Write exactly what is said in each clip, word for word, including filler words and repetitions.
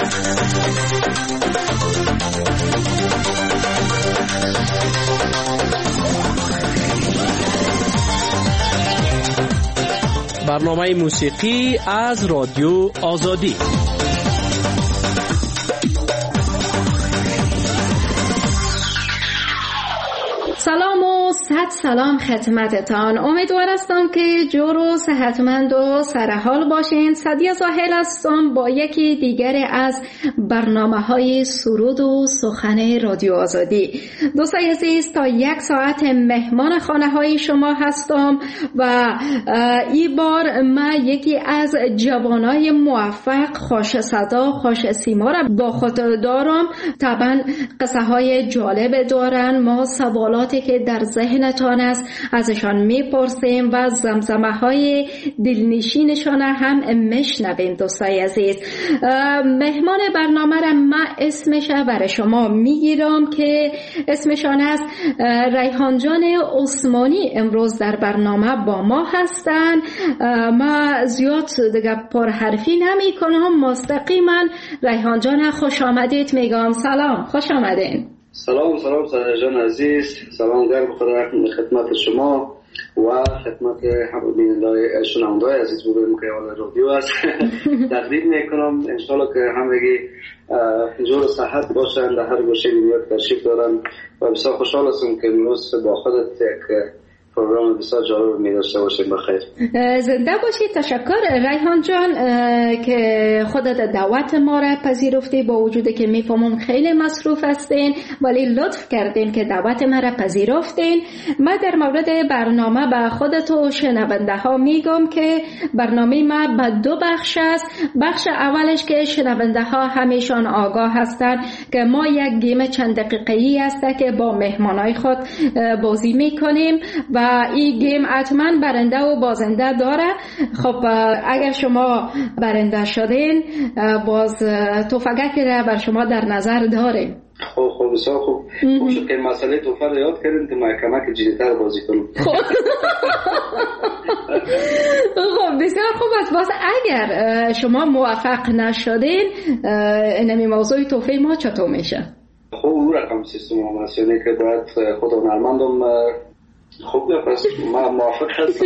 برنامه موسیقی از رادیو آزادی. سلام و صد سلام خدمتتان. امیدوار هستم که جور و صحتمند و سرحال باشین. سعدیه زاهل هستم با یکی دیگر از برنامه های سرود و سخن رادیو آزادی. دوستای عزیز، تا یک ساعت مهمان خانه های شما هستم و این بار من یکی از جوانای موفق، خوش صدا، خوش سیما را با خود دارم. طبعا قصه های جالب دارن. ما سوالاتی که در ذهنتان است ازشان میپرسیم و زمزمه های دلنشینشان هم میشنویم. دوستای عزیز، مهمان برنامه را من اسمش برای شما میگیرم که اسمشان است ریحان جان عثمانی. امروز در برنامه با ما هستن. ما زیاد دیگه پرحرفی نمی کنم، مستقیما ریحان جان خوش آمدید میگم. سلام، خوش آمدین. سلام سلام سعدیه جان عزیز، سلام گرم خدا خدمت شما و خدمت همه بیننده شنونده‌های عزیز بودیم که حال رادیو است. تقدیم میکنم انشالله که همگی جور صحت باشن، در هر گوشه دنیا تشریف دارن و بسیار خوشحال هستم که امروز با خودت یک پروگرام بسیار جالب می داشته باشیم. بخیر، زنده باشید. تشکر ریحان جان که خودت دعوت ما را پذیرفتی، با وجودی که میفهمم خیلی مصروف هستین ولی لطف کردین که دعوت ما را پذیرفتین. من در مورد برنامه به خودت و شنونده ها میگم که برنامه ما به دو بخش است. بخش اولش که شنونده ها همیشان آگاه هستن که ما یک گیم چند دقیقه‌ای است که با مهمانای خود بازی میکنیم و این گیم حتما برنده و بازنده داره. خب اگر شما برنده شدین باز توفقکی را بر شما در نظر داریم. خب خب بسیار خوب. خوب شد که مسئله توفق را یاد کردیم که ما کمک جدیدتر بازی کنیم. خب بسیار خوب است. باز اگر شما موفق نشدین اینمی موضوع توفیق ما چطور میشه؟ خب اون رقم سیستم هم هست، یعنی که باید خود هنرمندم خوب یا پس ما موافق هستم.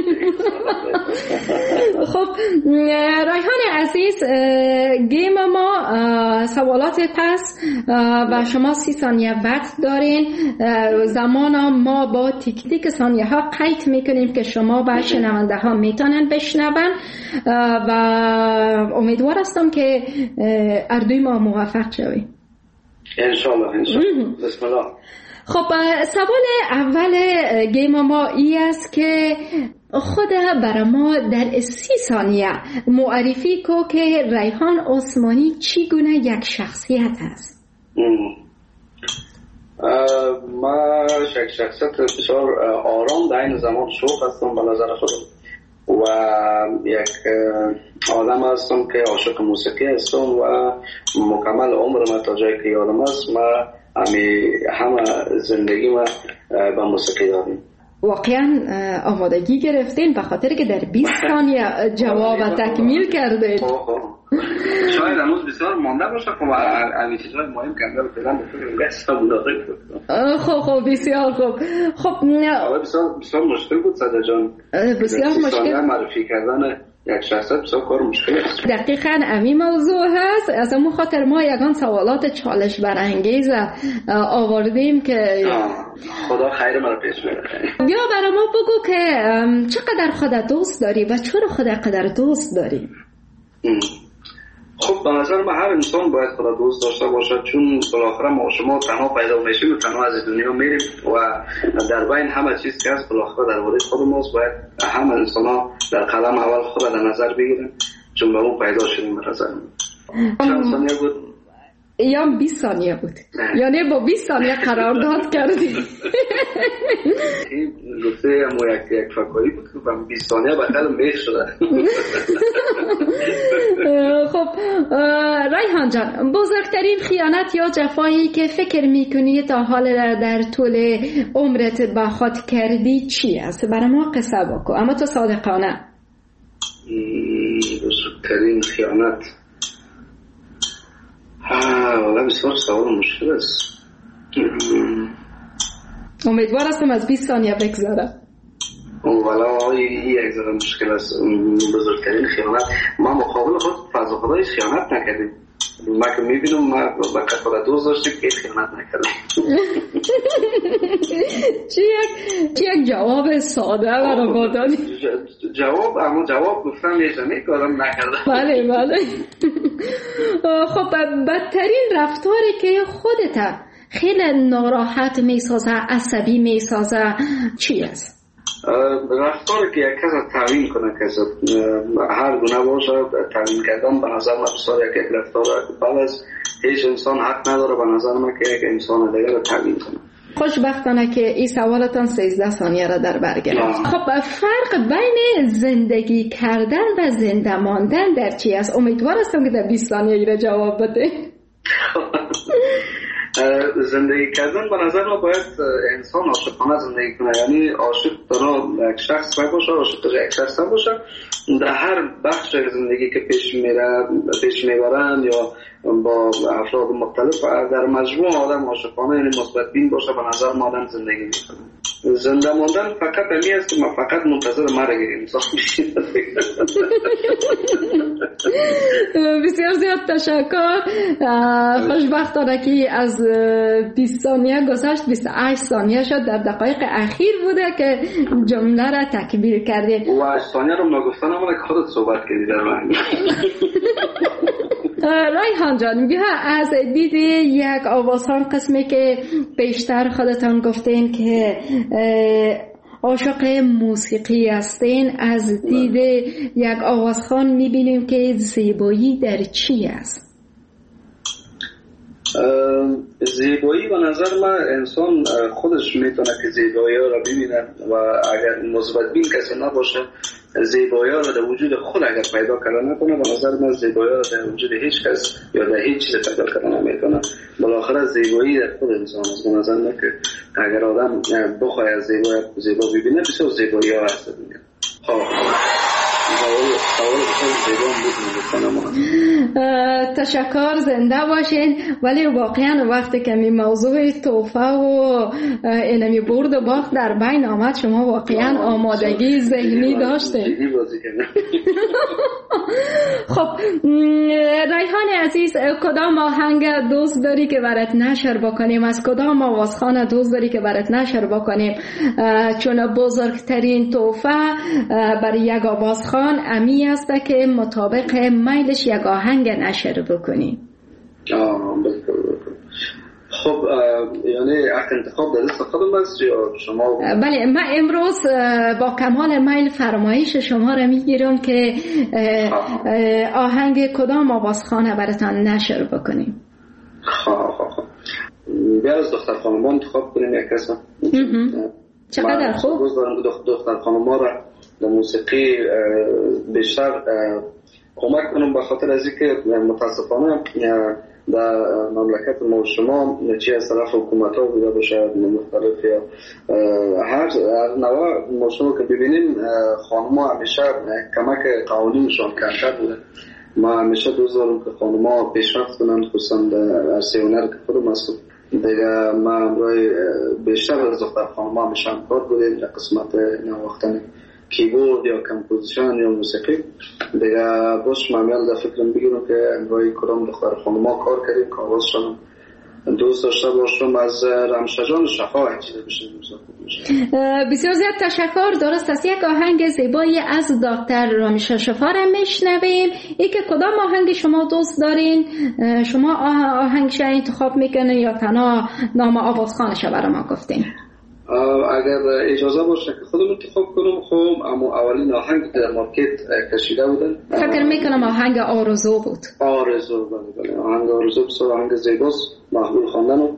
خب ریحان عزیز، گیم ما سوالات پس و شما سی ثانیه وقت دارین. زمان ما با تیک تیک ثانیه ها قید میکنیم که شما و شنونده ها میتونن بشنون و امیدوار هستم که اردوی ما موفق شویم انشالله. انشالله. بسم الله. خب سوال اول گیم ما ای است که خود برای ما در سی ثانیه معرفی کو که ریحان عثمانی چی گونه یک شخصیت است؟ ما یک شخصیت بسیار آرام در این زمان شوق هستم به نظر خودم و یک آدم هستم که عاشق موسیقی هستم و مکمل عمر ما تا جایی که یادم است ما همه همه زندگی ما با موسیقی داریم. واقعا آمادگی گرفتین به خاطر که در بیست ثانیه جواب تکمیل کردین. شاید هنوز بسیار مانده باشه که همین چیزهای مهم کنده فعلا بفرم گشتم ملاقه کنم. خب خب بسیار خوب. خب بسیار بسیار مشکل بود سعدیه جان، بسیار مشکل معرفی کردن یک شخصیت بسیار کار مشکل است. دقیقاً همین موضوع هست. از اون خاطر ما یگان سوالات چالش برانگیز آوردیم که خدا خیر مرا پیش بره. بیا برای ما بگو که چقدر خودت دوست داری و چرا خودت قدر دوست داری؟ خب به نظر من هر انسان باید خدا دوست داشته باشه، چون بالاخره ما شما تنها پیدا میشیم و تنها از دنیا میریم و در بین همه چیز که هست بالاخره در وارد خود ماست. باید همه انسان ها در قدم اول خود در نظر بگیرن چون به اون پیدا شدیم. به نظر من چند ثانیه بود؟ یا بیست ثانیه بود، یعنی با بیست ثانیه قرارداد کردی. این گفته ما یک یک فکری بود که با بیست ثانیه بخیر میخ شده. خب ریحان جان، بزرگترین خیانت یا جفایی که فکر میکنی تا حال در طول عمرت با خود کردی چی است؟ برای ما قصه بکن، اما تو صادقانه. بزرگترین خیانت والا بسیار سوال مشکل است. امیدوار هستم از بیست ثانیه بگذارم. والا یک ذره مشکل است. بزرگترین خیانت ما مقابل خود فضا خدای خیانت نکردیم. ما که میبینم ما با کفاره دوست داشتیم که خیانت نکردیم. چی یک چی یک جواب ساده برای ما دادی؟ جواب اما جواب گفتم یه جمعی کارم نکردم. بله بله. خب بدترین رفتاری که خودت خیلی ناراحت میسازه، عصبی میسازه چی است؟ رفتاری که یک کس تعیین کنه کس هر گونه باشه تعیین کردن به نظر من بسیار یک رفتار بد است. هیچ انسان حق نداره به نظر من که یک انسان دیگر رو تعیین کنه. خوشبختانه که این سوالتان سیزده ثانیه را در بر گرفت. خب فرق بین زندگی کردن و زنده ماندن در چی است؟ امیدوار هستم که در بیست ثانیه ای را جواب بده. زندگی کردن به نظر ما باید انسان عاشقانه زندگی کنه، یعنی عاشق داره یک شخص باشه، عاشق یک شخص باشه. در هر بخش زندگی که پیش میره پیش میبرن یا با افراد مختلف در مجموع آدم عاشقانه یعنی مثبت بین باشه به نظر ما آدم زندگی میکنه. زنده ماندن فقط همی است که ما فقط منتظر مرگ انسان میشیم. بسیار زیاد تشکر. خوشبختانه که از بیست ثانیه گذشت بیست و هشت ثانیه شد، در دقایق اخیر بوده که جمله را تکمیل کردید. و هشت ثانیه رو نگفتن اما که خودت صحبت کردی در من. ریحان جان بیا از دید یک آوازخوان قسمی که بیشتر خودتان گفتین که عاشق موسیقی هستین، از دید یک آوازخوان میبینیم که زیبایی در چی است؟ زیبایی به نظر من انسان خودش میتونه که زیبایی ها را ببینه و اگر مثبت بین کسی نباشه زیبایی ها را در وجود خود اگر پیدا کردن نکنه به نظر من زیبایی ها را در وجود هیچ کس یا در هیچ چیز پیدا کردن نمیتونه. بالاخره زیبایی در خود انسان است. به نظر من که اگر آدم بخواه از زیبایی زیبا ببینه بسیار زیبایی ها هست دنیا. تشکر، زنده باشین. ولی واقعا وقتی که می موضوع توفه و علمی برد و باخت در بین آمد شما واقعا آمادگی ذهنی داشتین. خب ریحان عزیز، کدام آهنگ دوست داری که برات نشر بکنیم؟ از کدام آوازخوان دوست داری که برات نشر بکنیم؟ چون بزرگترین توفه برای یک آوازخوان امی است که مطابق میلش یک آهنگ نشر بکنی. آه بلکل بلکل. خب یعنی انتخاب در دست خودم است یا شما؟ بله، من امروز با کمال میل فرمایش شما را میگیرم که آهنگ کدام آوازخوان براتان نشر بکنیم. خواه خواه خواه بیا از دختر خانمان انتخاب کنیم یک کس. چقدر خوب. من دارم دختر خانمان را در موسیقی بیشتر کمک کنم به خاطر از اینکه متاسفانه در مملکت ما شما چی از طرف حکومت ها بوده باشه مختلف یا هر نوع ما شما که ببینیم خانم ها همیشه کمک قوانینشان کمتر بوده. ما همیشه دوست دارم که خانم ها پیشرفت کنند خصوصا در عرصه هنر که خودم هستم دیگه. ما امروی بیشتر از دختر خانم ها همیشه همکار بودیم در قسمت نواختن کیبورد یا کمپوزیشن یا موسیقی دیگه. باش معمول در فکرم بگیرم که امروی کدام دختر خانم ها کار کردیم که آوازشان دوست داشته باشم. از رمشجان شفا اجازه بشیم. بسیار زیاد تشکر. درست است، یک آهنگ زیبایی از دکتر رامش شفا را میشنویم. ای که کدام آهنگ شما دوست دارین؟ شما آهنگش انتخاب میکنین یا تنها نام آوازخوانش برای ما گفتین؟ اگر اجازه باشه که خودم انتخاب کنم. خب اما اولین آهنگ در مارکت کشیده بودن فکر میکنم آهنگ آرزو بود. آرزو بله بله آهنگ آرزو بسیار آهنگ زیباست، محبوب خواندن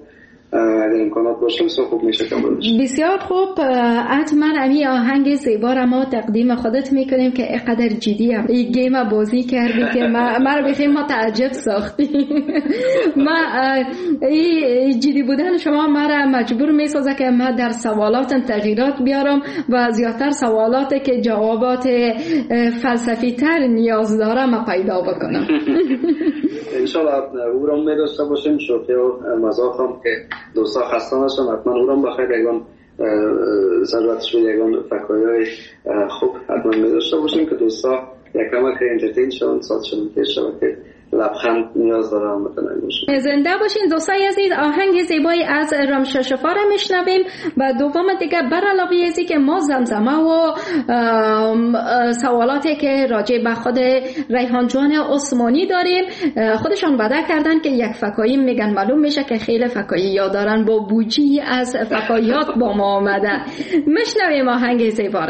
اگر امکانات باشه بسیار خوب میشه که بودش. بسیار خوب. حتما امی آهنگ زیبا را ما تقدیم خودت میکنیم که اینقدر جدی هم این گیم بازی کردی که ما ما رو بخیم ما تعجب ساختی. ما این جدی بودن شما ما را مجبور میسازه که ما در سوالات تغییرات بیارم و زیادتر سوالاتی که جوابات فلسفی تر نیاز داره ما پیدا بکنم. انشالله او را می داشته باشیم. شوخی و مزاح هم که دوستا خسته نشن، حتما او را بخیر یگان ضرورتش بود یگان فکرهای خوب حتما می داشته باشیم که دوستا یک کمک انترتین شون ساعتشون که شود که لبخند نیاز داره هم بتنه باشیم. زنده باشین دوستای عزیز. آهنگ زیبایی از رامشا شفا را میشنویم و دوم دیگه بر علاوه ازی که ما زمزمه و سوالاتی که راجع به خود ریحان جان عثمانی داریم خودشان وعده کردن که یک فکایی میگن معلوم میشه که خیلی فکایی یاد دارن با بوجی از فکایات با ما آمدن. میشنویم آهنگ زیبا را.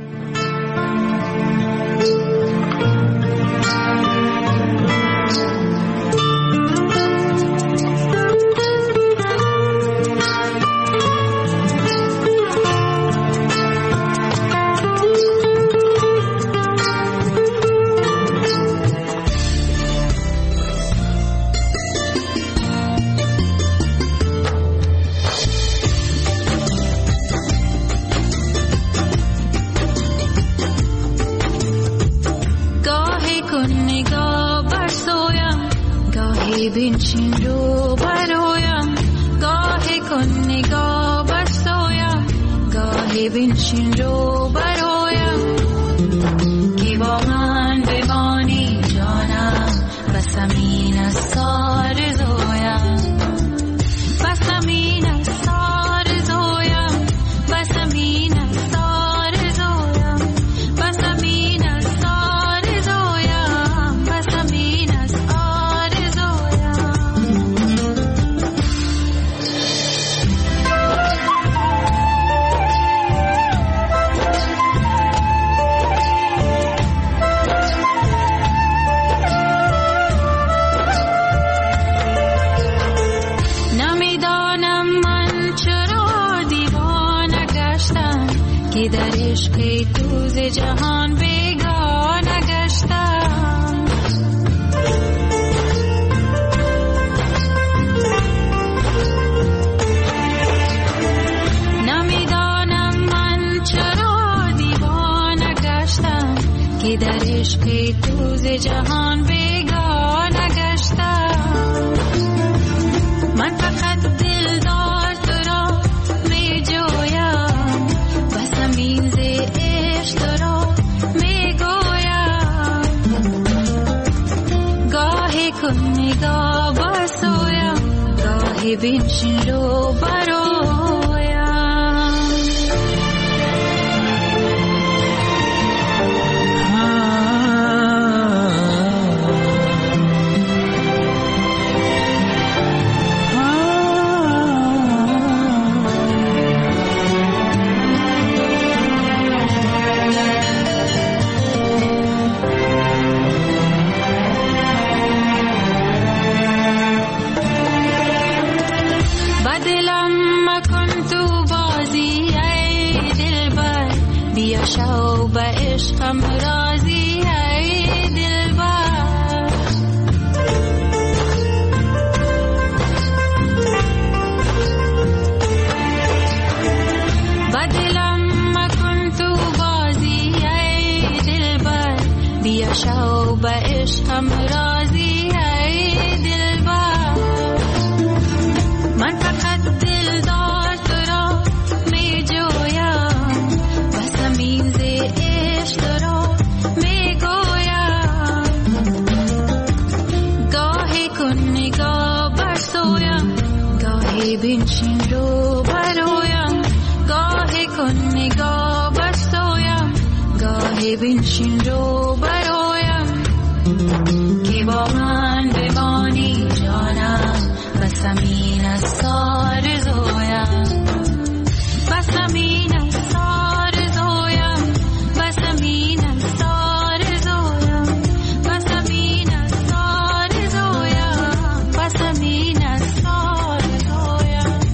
بنشین رو برایم گاهی کن نگاه بسایم گاهی بنشین رو برایم که با من بمانی جانم بس امین از سار زویم بس امین از سار زویم بس امین از سار زویم بس امین از سار زویم بس امین از سار که در عشق تو ز جهان بیگانه گشتم نمیدانم من چرا دیوانه گشتم که در عشق تو ز جهان بیگانه گشتم من فقط دلدار تو را می جویم بس امین ز عشق تو را می گویم گاهی کن نگاه بسویم گاهی بنشین رو برایم شو به عشقم راضی ای دلبر با دلم مکن تو بازی ای دلبر بیا شو به عشقم راضی ای دلبر من فقط دلدار تو را می جویم بس امین ز عشق تو را می گویم گاهی کن نگاه برسویم گاهی بنشین رو برایم گاهی کن نگاه برسویم گاهی بنشین رو برایم که با من بمانی جانم بس امین از سار زویم بس امین از سار زویم بس امین از سار زویم بس امین از سار زویم بس امین از سار زویم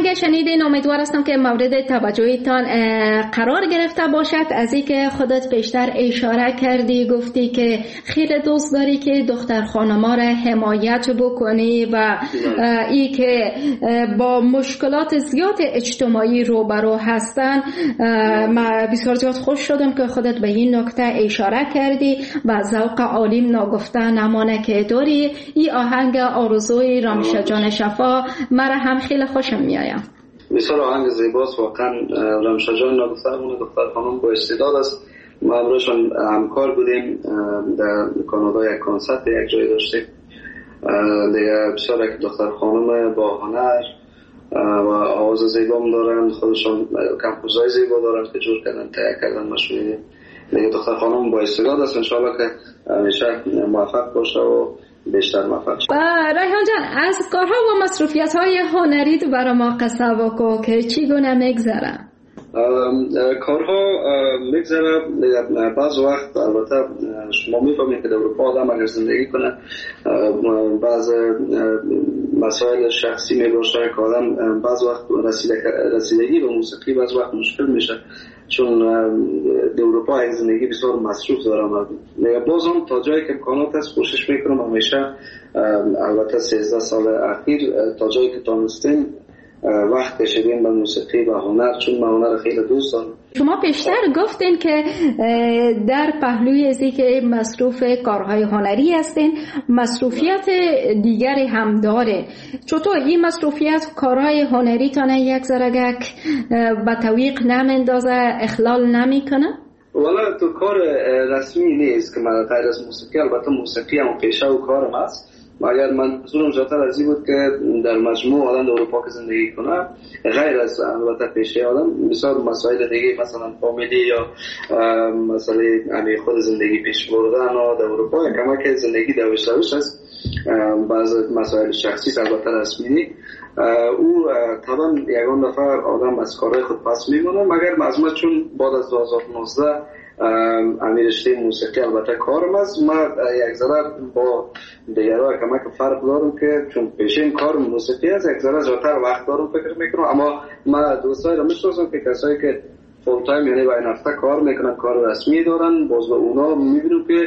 آهنگ شنیدین، امیدوار هستم که مورد توجهتان قرار گرفته باشد. از این که خودت بیشتر اشاره کردی، گفتی که خیلی دوست داری که دختر خانما را حمایت بکنی و ای که با مشکلات زیاد اجتماعی روبرو هستن. من بسیار زیاد خوش شدم که خودت به این نکته اشاره کردی و ذوق عالیم ناگفته نمانه که داری. این آهنگ آرزوی رامشه جان شفا مرا هم خیلی خوشم میآید. بسیار آهنگ زیباست واقعا. رامشه جان ناگفته همون دختر خانم با استعداد است. ما همراهشان همکار بودیم در کانادا، یک کنسرت یک جای داشتیم دیگه. بسیار یک دختر خانم با هنر و آواز زیبا دارن، خودشان کمپوزای زیبا دارن که جور کردن تهیه کردن. مشهوری دیگه دختر خانم با استعداد است. انشاءالله که همیشه موفق باشه و بیشتر موفق شد. ریحان جان، از کارها و مصروفیت‌های هنریت برای ما قصه بگو که چگونه میگذره؟ کارها میگذره. بعض وقت البته شما میفهمید که در اروپا آدم اگر زندگی کنه بعض مسائل شخصی میباشه که آدم بعض وقت رسیدگی به موسیقی بعض وقت مشکل میشه، چون در اروپا یک زندگی بسیار مصروف دارم. باز هم تا جایی که امکانات هست کوشش میکنم همیشه، البته سیزده سال اخیر تا جایی که تانستیم وقت کشیدیم به موسیقی و هنر، چون من هنر خیلی دوست دارم. شما پیشتر گفتین که در پهلوی ازی که مصروف کارهای هنری هستین، مصروفیت دیگری هم داره. چطور این مصروفیت کارهای هنری تانه یک زرگک به تویق نمیندازه، اخلال نمیکنه؟ والا تو کار رسمی نیست که من غیر از موسیقی، البته موسیقی هم پیشه و کارم هست، مگر منظورم جاتر از این بود که در مجموع آدم در اروپا که زندگی کنه غیر از البته پیشه آدم بسیار مسائل دیگه مثلا فامیلی یا مسئله یعنی خود زندگی پیش بردن و در اروپا کمک که زندگی دوش دوش است. بعض مسائل شخصی البته رسمی او طبعا یکان دفعه آدم از کارهای خود پس میمونه، مگر مجموع چون بعد از دو هزار و نوزده امیرشته موسیقی البته کارم است. ما یک ذره با دیگرها کمک فرق دارم که چون پیشین کار موسیقی است یک ذره زیادتر وقت دارم فکر میکنم. اما ما دوستای را میشناسم که کسایی که فول تایم یعنی با این هفته کار میکنن، کار رسمی دارن، باز به اونا میبینم که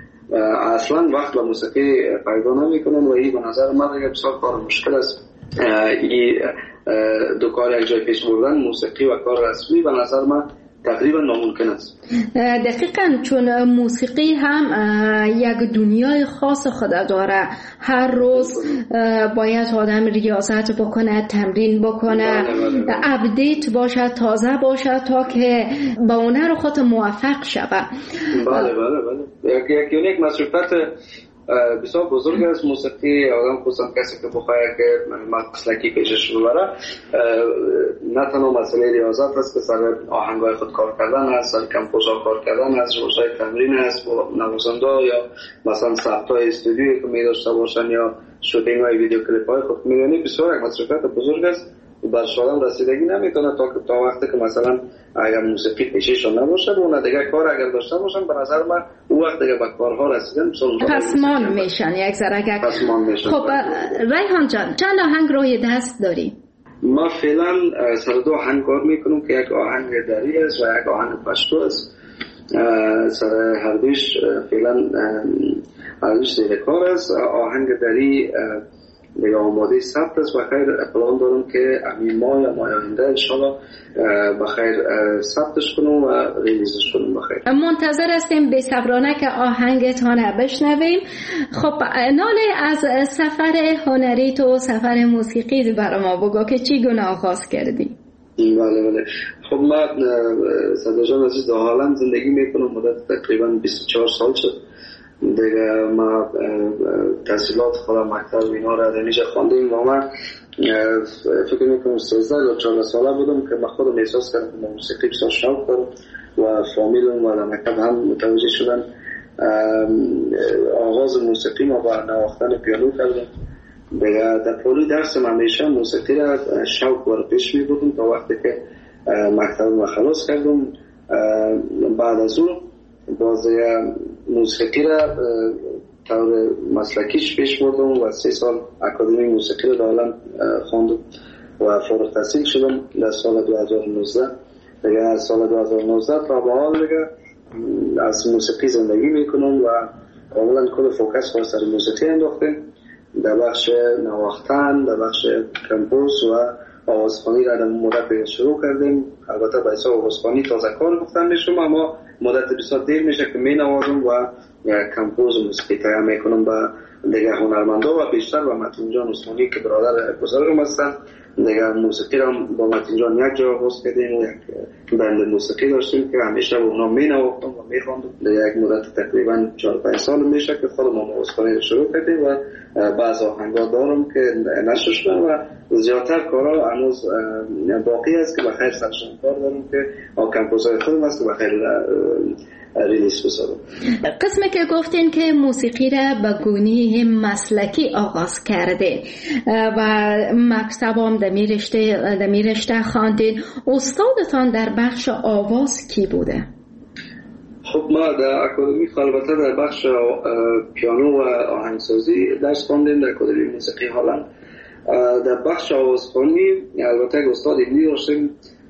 اصلا وقت به موسیقی پیدا نمیکنن و این به نظر من دیگه بسیار کار مشکل است. این دو کار یک جای پیش بردن، موسیقی و کار رسمی، به نظر من تقریبا ناممکن است. دقیقاً، چون موسیقی هم یک دنیای خاص خود داره. هر روز باید آدم ریاضت بکنه، تمرین بکنه، اپدیت باشه، تازه باشه تا که با هنر خود موفق شود. بله بله بله. یک یک مصروفیت بسیار بزرگ است موسیقی. آدم خصوصا کسی که بخواه که مسلکی پیشش ببره، نه تنها مسئله ریاضت است که سر آهنگای خود کار کردن است، سر کمپوزا کار کردن است، روزهای تمرین است با نوازنده یا مثلا ثبت‌های استودیویی که می داشته باشن یا شوتینگ های ویدیو کلیپ های خود می‌بینی. بسیار یک مصروفیت بزرگ است. برش آدم رسیدگی نمیتونه تا تا وقتی که مثلا اگر موسیقی پیششون نباشه و اون دیگه کار اگر داشته باشن، به نظر من اون وقت دیگه به کارها رسیدن پسمان میشن یک ذره. پسمان میشن. خب ریحان جان، چند آهنگ روی دست داری؟ ما فعلا سر دو آهنگ کار میکنم که یک آهنگ دری است و یک آهنگ پشتو است. سر هر دوش فعلا هر دوش دیگه کار است. آهنگ دری دیگه آماده ثبت است و خیر پلان دارم که همین ماه یا ماه آینده انشالله بخیر ثبتش کنم و ریلیزش کنم بخیر. منتظر هستیم به صبرانه که آهنگتان بشنویم. خب ناله از سفر هنری تو، سفر موسیقی برای ما بگو که چی گونه آغاز کردی؟ بله بله. خب من صدر جان عزیز در هالند زندگی میکنم، مدت تقریبا بیست و چهار سال شد دیگه. ما تحصیلات خودم مکتب اینا را در اینجا خواندیم و من فکر میکنم سیزده یا چهارده ساله بودم که من خودم احساس کردم که موسیقی بسیار شوق دارم و فامیلم و در مکتب هم متوجه شدن. آغاز موسیقی ما با نواختن پیانو کردم دیگه. در پولی درسم همیشه موسیقی را شوق و پیش میبردم تا وقتی که مکتب ما خلاص کردم. بعد از اون باز موسیقی را طور مسلکیش پیش بردم و سه سال اکادمی موسیقی را دارم خواندم و فارغ التحصیل شدم در سال دو هزار و نوزده. دیگه از سال دو هزار و نوزده تا به حال دیگه از موسیقی زندگی میکنم و اولا کل فوکس خواست سر موسیقی انداختیم در بخش نواختن، در بخش کمپوز و آوازخوانی را در مدت شروع کردیم. البته به حساب آوازخوانی تازه کار گفتن میشم، اما مدت بسیار دیر میشه که می نوازم و کمپوز و موسیقی تهیه میکنم با دیگه هنرمندا و بیشتر با متین جان عثمانی که برادر بزرگم هستن. دیگه موسیقی را با متین جان یک جا آغاز کردیم و یک بند موسیقی داشتیم که همیشه با اونا می نواختم و می خواندم. دیگه یک مدت تقریبا چهار پنج سال میشه که خودم آوازخوانی شروع کردیم و بعض آهنگا دارم که نشر شدن و زیادتر کارا هنوز باقی است که بخیر سرشون کار دارم که کمپوزای خودم است که بخیر ریلیس بسازم. قسمی که گفتین که موسیقی را به گونه مسلکی آغاز کرده و مکتب هم دمی رشته دمی رشته خواندین، استادتان در بخش آواز کی بوده؟ خب ما در اکادمی البته در بخش پیانو و آهنگسازی درس خواندیم در اکادمی موسیقی هالند. در بخش آوازخوانی البته یک استاد دیگری داشتیم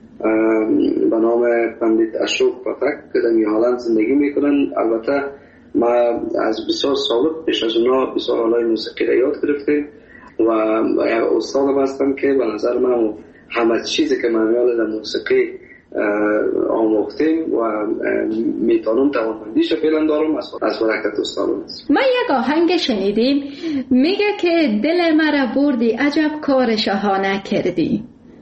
به نام پندیت اشوک پاتک که در هالند زندگی میکنن. البته ما از بسیار سال پیش از اونا بسیار آلای موسیقی را یاد گرفتیم و استادم هستم که به نظر من همه چیزی که من یاد در موسیقی آموختیم و میتونم توانمندیش فعلا دارم از برکت استادم است. ما یک آهنگ شنیدیم میگه که دل مرا بردی عجب کار شاهانه کردی.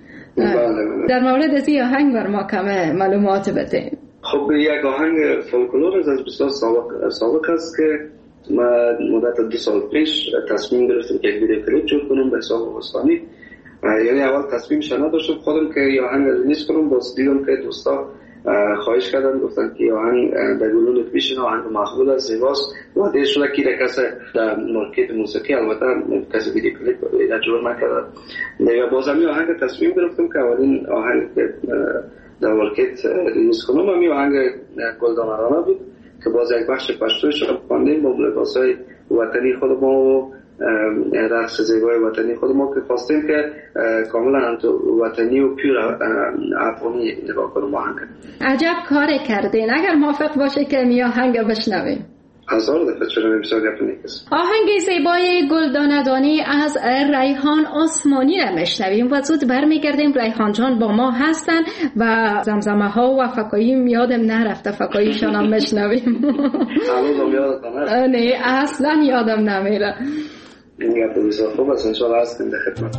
در مورد از این آهنگ بر ما کم معلومات بدین. خب یک آهنگ فولکلور از بسیار سابق سابق است که ما مدت دو سال پیش تصمیم گرفتیم که یک ویدیو کلیپ جور کنم به حساب آوازخوانی. یعنی اول تصمیمش نداشتم خودم که یه آهنگ ریلیز کنم، باز دیدم که دوستا خواهش کردن گفتن که آهنگ در گلونت بیشین آهنگ مقبول است، زیباست و دیر شده که در کسی در مارکت موسیقی البته کسی ویدیو کلیپ را جور نکرده. دیگه باز همی آهنگ تصمیم گرفتم که اولین آهنگ در مارکت ریلیز کنم همی آهنگ گلدانرانه بود که باز یک بخش پشتوش را خواندیم با لباسای وطنی خود ما و رقص زیبای وطنی خود ما که خواستیم که کاملا وطنی و پیر افغانی نگاه کنم آهنگ. عجب کار کردین. اگر موافق باشه که می آهنگ بشنویم. هزار دفعه چرا بسیار گپ نیست. آهنگ زیبای گلدانه‌دانی از ریحان عثمانی را میشنویم و زود برمیگردیم. ریحان جان با ما هستن و زمزمه ها و فکایی یادم نرفته، فکاییشان هم میشنویم. هنوزم یادم نرفته؟ نه اصلا یادم نمیره. این گپ بسیار خوب است، انشاءالله هستیم در خدمت.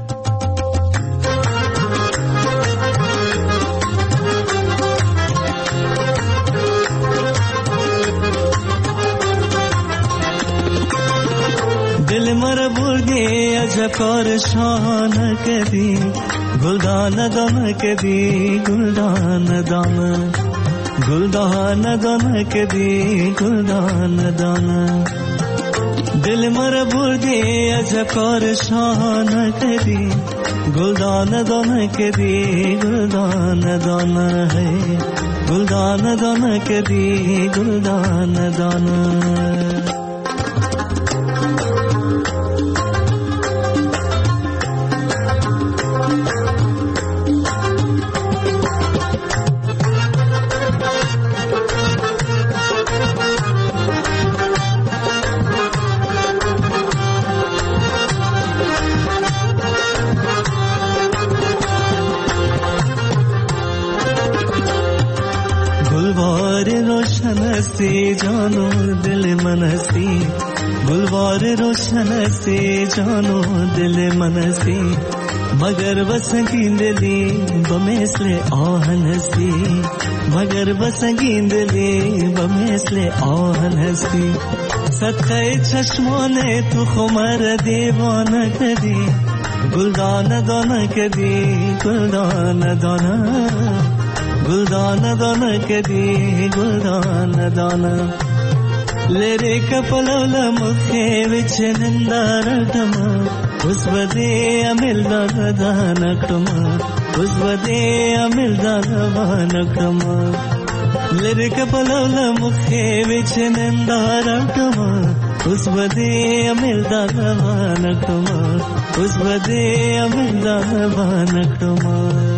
دل مرا بردی عجب کار شاهانه کردی، گلدانه دانه کردی، گلدانه دانه گلدانه دانه کردی، گلدانه دانه. دل مرا بردی عجب کار شاهانه کردی، گلدانه دانه کردی، گلدانه دانه ہے، گلدانه دانه کردی، گلدانه دانه. हस्ती जानो दिल मनसी, गुलवार रोशन हस्ती जानो दिल मनसी, मगर बसंगी दिली बमेसले आहनसी, मगर बसंगी दिली बमेसले आहनसी. सदक़े चश्मों ने तू खुमर दीवाना कदी, गुलदाना दाना कदी, गुलदाना दाना गुलदाना दाना कदी, गुलदाना दाना. लेरे कपलवला मुखे विच निंदारटमा, उस बदे अमिल दाना दाना कमा, उस बदे अमिल दाना कमा. लेरे कपलवला मुखे विच निंदारटमा, उस बदे अमिलदान वानकमा उस बदे अमिलदान वानकमा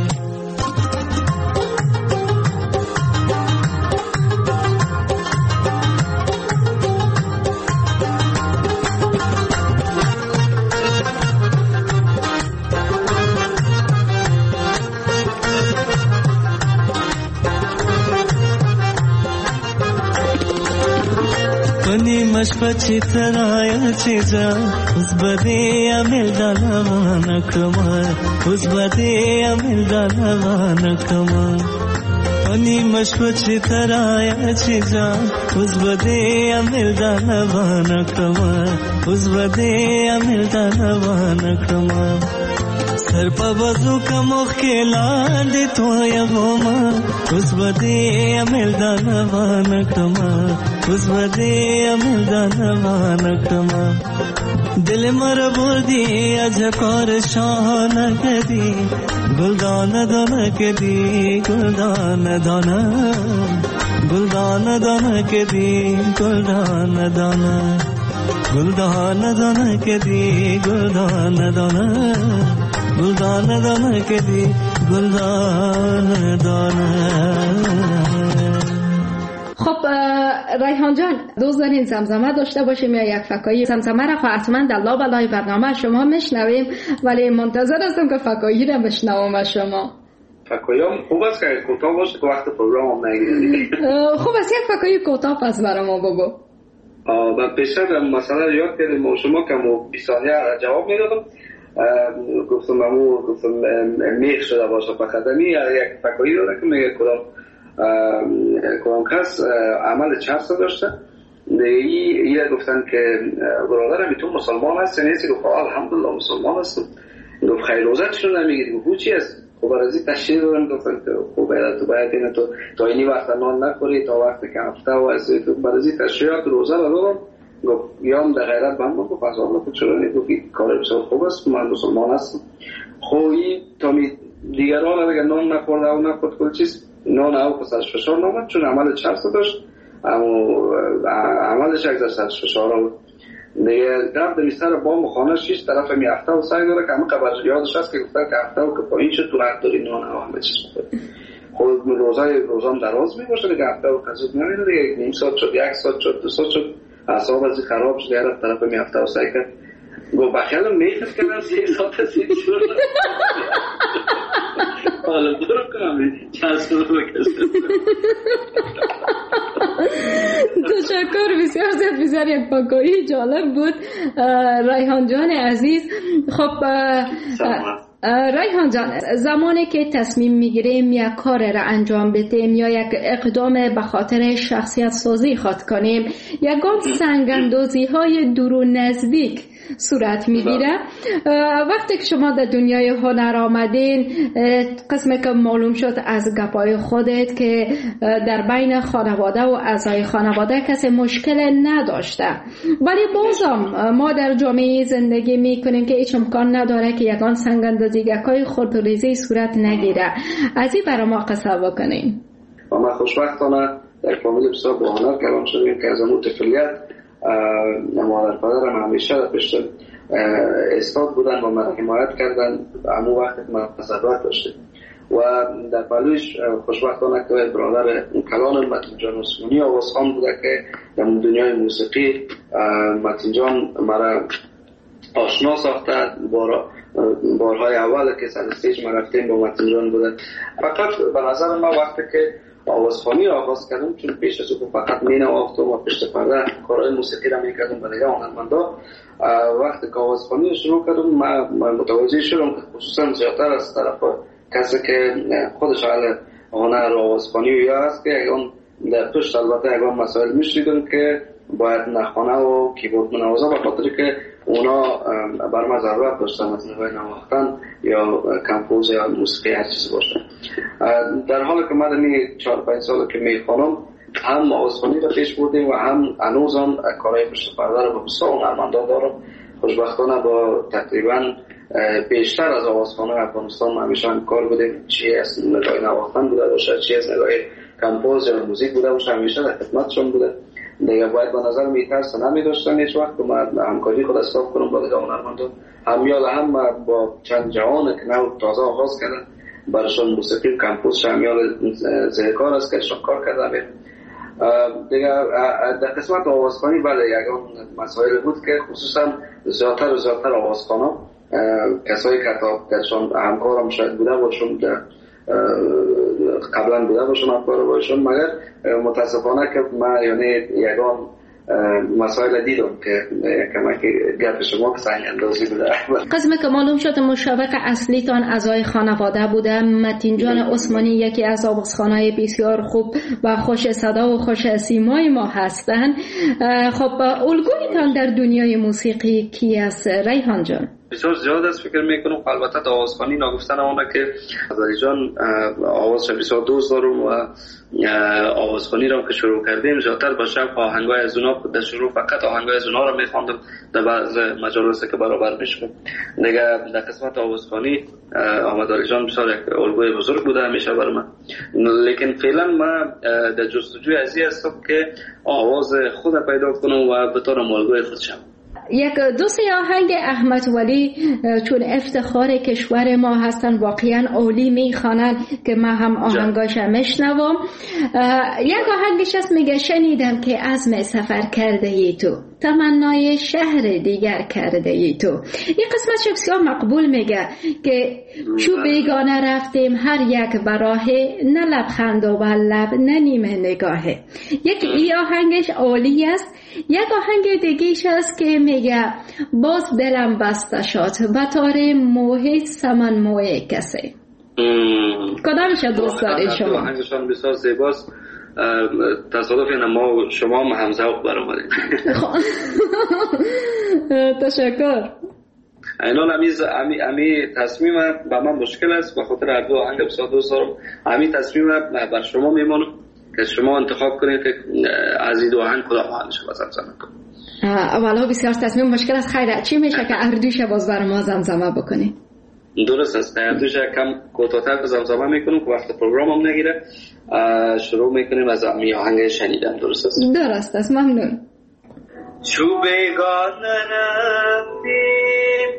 मशपची तराया चेजा उस बदे अमिलदान वानकमा उस बदे अमिलदान वानकमा अनि मशपची तराया चेजा उस बदे अमिलदान वानकमा उस बदे अमिलदान वानकमा सर पर वजू का मुख्यला दे तो यगोमा उस बदे अमिलदान वानकमा उस बदे अमिलदान वानकमा दिल मर बोदी अजकर शान कदी गुलदान दान कदी गुलदान दान गुलदान दान कदी गुलदान दान गुलदान दान कदी गुलदान दान गुलदान दान कदी गुलदान दान. خب ریحان جان دوست دارین زمزمه داشته باشیم یا یک فکایی؟ زمزمه را خواهد من در لابلای برنامه شما میشنویم ولی منتظر هستم که فکایی را بشنوم از شما. فکایی هم خوب است که کوتاه باشه که وقت پروگرام هم نگیره. خوب است یک فکایی کوتاه پس برای ما بگو. من پیشتر مسئله یاد کردیم و شما که مو بیست ثانیه جواب میدادم گفتم ممو گفتم میخ شده باشه بخدمی یک فکایی داره که میگه کدام کدام کس عمل چرس داشته این گفتن که برادرم تو مسلمان هست نیستی؟ گفت الحمدلله مسلمان هستم. گفت خیلی روزت شده نمیگید؟ گفت چی است؟ خب برازی تشریح دارم گفتن که خب باید تو باید اینه تو تا اینی وقت نان نخوری تا وقت که هفته و از تو برازی تشریحات روزه رو دارم. گفت یام در غیرت بند گفت از آن گفت چرا نید؟ گفت کار بسیار خوب است من مسلمان هستم. خوی تا می دیگران اگر نان نخورده و نخورد کل چیز نان او پسرش فشار نامد چون عمل چرس داشت اما عملش اگزر سرش فشار آمد دیگه در دمیستر بام خانه شیست طرف می هفته و سعی داره که همه قبر یادش هست که گفتن که هفته و که پایین شد تو رد داری نان او همه چیز بخوری خود روزای روزان دراز می باشه دیگه هفته و قصد نمیده دیگه نیم ساعت شد یک ساعت شد دو ساعت شد اصاب ازی خراب شد دیگه طرف می هفته و سعی کرد گو بخیالم میخست کردن سی ساعت سی شد حالا برو کنم چند سال بکشم. تشکر بسیار زیاد بسیار یک فکایی جالب بود ریحان جان عزیز. خب ریحان جان زمانی که تصمیم میگیریم یک کار را انجام بدیم یا یک اقدام به خاطر شخصیت سازی خود کنیم یگان سنگ‌اندازی های دور و نزدیک صورت میگیره. وقتی که شما در دنیای هنر آمدین قسمی که معلوم شد از گپای خودت که در بین خانواده و اعضای خانواده کسی مشکل نداشته ولی بازم ما در جامعه زندگی میکنیم که هیچ امکان نداره که یگان سنگ‌اندازی‌های خودریزی صورت نگیره. از این برای ما قصه بکنیم. ما خوشبختانه در فامیل بسیار با هنر کلام شدیم که از اون طفلیت مادر پدرم همیشه در پشت استاد بودن و من حمایت کردن همون وقت من ضرورت داشته و در پلوش خوشبختانه که برادر کلان متین جان عثمانی آوازخوان بوده که در دنیای موسیقی متین جان مرا آشنا ساخته بارا بارهای اول که سر استیج ما رفتیم با متین جان بوده. فقط به نظر من وقتی که آوازخوانی آغاز کردم چون پیش از او فقط می نواختم و پشت پرده کارهای موسیقی را می کردم به دیگه هنرمندا وقتی که آوازخوانی شروع کردم من متوجه شدم که خصوصا زیادتر از طرف کسی که خودش اهل هنر و آوازخوانی یا هست که اگران در پشت البته اگران مسائل می شدیدم که باید نخوانه و کیبورد منوازه به خاطر که اونا بر ما ضرورت داشتن از نوع نواختن یا کمپوز یا موسیقی هر چیز باشه. در حالی که من این چهار پنج سال که میخوانم هم آوازخوانی را پیش بردیم و هم هنوزم کارهای پشت پرده را با بسیار هنرمندا دارم. خوشبختانه با تقریبا بیشتر از آوازخوانای افغانستان همیشه هم کار بودیم، چی از نگاه نواختن بوده باشه چی از نگاه کمپوز یا موزیک بوده باشه همیشه در خدمتشون بوده دیگه باید به نظر میترس نمی داشتن هیچ وقت من همکاری خود استاف کنم با دیگه هنرمندان هم یا هم با چند جوان که نو تازه آغاز کردن برایشان موسیقی کمپوس شمیال زهکار است که شان کار کردم دیگه. در قسمت آوازخوانی بله یکان مسائل بود که خصوصا زیادتر و زیادتر آوازخوانا کسایی که درشان همکارم شاید بوده باشون قبلا بوده باشون همکار باشون، مگر متاسفانه که من یعنی یکان مسائل دیدم که کمک گپ شما که سنگ اندازی بوده. قسم که معلوم شد مشوق اصلیتان اعضای خانواده بوده. متین جان عثمانی یکی از آوازخوانای بسیار خوب و خوش صدا و خوش سیمای ما هستند. خب الگویتان در دنیای موسیقی کی است ریحان جان؟ بسیار زیاد است فکر میکنم. البته آوازخوانی نگفتن آنه که علی جان آوازش بسیار دوست دارم و آوازخوانی را که شروع کردیم زیادتر به شب آهنگای از اونا در شروع فقط آهنگای از اونا را میخواندم در بعض مجالس که برابر میشم. دیگه در قسمت آوازخوانی احمد علی جان بسیار یک الگوی بزرگ بوده همیشه بر من، لیکن فعلا من در جستجوی ازی هستم که آواز خود پیدا کنم و به طور الگوی خود شم. یک دو سه آهنگ احمد ولی چون افتخار کشور ما هستن واقعا اولی میخوانن که ما هم آهنگاش میشنوم. یک آهنگش هست میگه شنیدم که عزم سفر کرده ای تو، تمنای شهر دیگر کرده ای تو. این قسمت بسیار مقبول میگه که چو بیگانه رفتیم هر یک براهه، نه لبخند و لب نه نیمه نگاهه. یک ای آهنگش اولی است. یک آهنگ دیگهش هست که میگه باز دلم بسته شد و تاره موه سمن موه کسی. کدامش دوست داری شما؟ آهنگشان بسیار زیباست. تصادف اینه ما شما هم همزوق برآمدیم. تشکر. اینال امیز امی امی تصمیم با من مشکل است به خاطر هر دو آهنگ بسیار دوست دارم. امی تصمیم بر شما میمانم که شما انتخاب کنید که از این دو آهنگ کدام آهنگش باز زمزمه کنید. اولا بسیار تصمیم مشکل است. خیره چی میشه که اردوش باز بر ما زمزمه بکنی؟ درست است. اردوش کم کوتاه‌تر زمزمه میکنم که وقت پروگرامم نگیره. شروع میکنیم از امی آهنگ شنیدم. درست است. درست است. ممنون. چو بیگانه رفتیم